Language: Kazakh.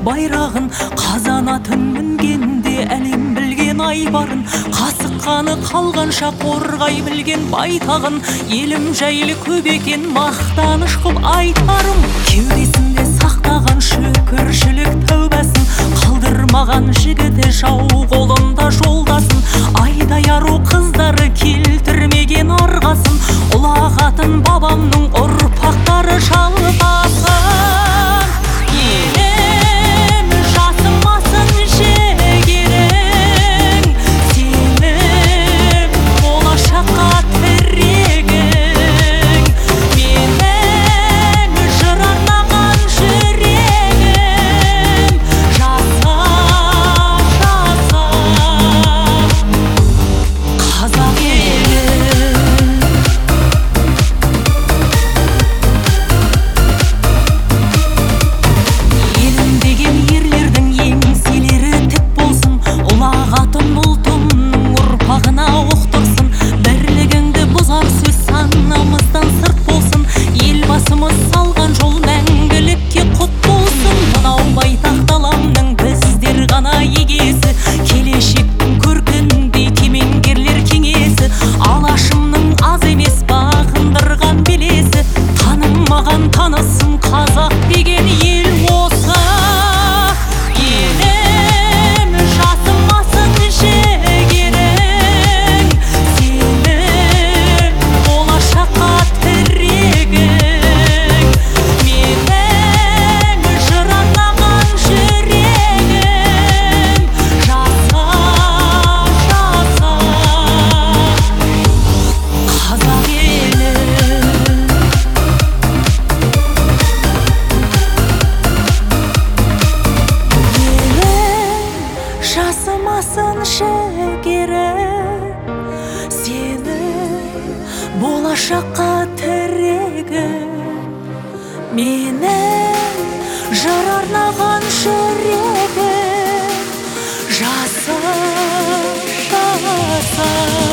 байрағын, қазанатын мінгенде әлем білген айбарын, қасық қаны қалғанша қорғай білген байтағын. Елім жайлы көп екен мақтаныш қып айтарым, кеудесінде сақтаған шүкіршілік тәубасын, қалдырмаған жігіті жау қолында жолдасын. Айдай ару қыздары келтірмеген арғасын, ұлағатын бабамның ұрпақтары жалғасын. Елім жасымасын жігерің, сенің болашаққа тірегің. Менің жыр арнаған жүрегім, жаса қазақ елі. Елім деген ерлердің еңселері тік болсын, ұлағатын ұлтымның ұрпағына оқтырсын. Бірлігіңді бұзар сөз санамыздан сырт болсын, елбасымыз салған жол мәңгілікке құт болсын. Мынау байтақ даламның біздер ғана егесі, келешектің көркіндей кемеңгерлер кеңесі. Алашымның аз емес бағындырған белесі, танымаған танысын қазақ деген ел осы. Елім жасымасын жігерің, сенің болашаққа тірегің. Менің жыр арнаған жүрегім, жаса қазақ елі. Жасымасын жігерің, сенің болашаққа тірегің. Менің жыр арнаған жүрегім, жаса